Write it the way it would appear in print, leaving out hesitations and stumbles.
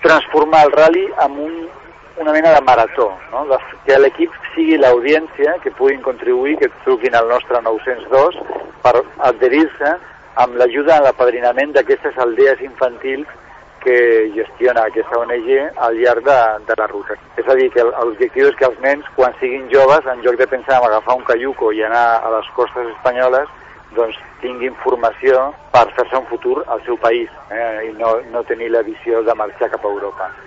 transformar el rally en una mena de marató, no? Que l'equip sigui l'audiència, que puguin contribuir, que truquin al nostre 902 per adherir-se amb l'ajuda en l'apadrinament d'aquestes aldees infantils que gestiona aquesta ONG al llarg de la ruta. És a dir, que l'objectiu és que els nens, quan siguin joves, en lloc de pensar en agafar un caiuco i anar a les costes espanyoles, doncs tinguin formació per fer-se un futur al seu país, i no tenir la visió de marxar cap a Europa.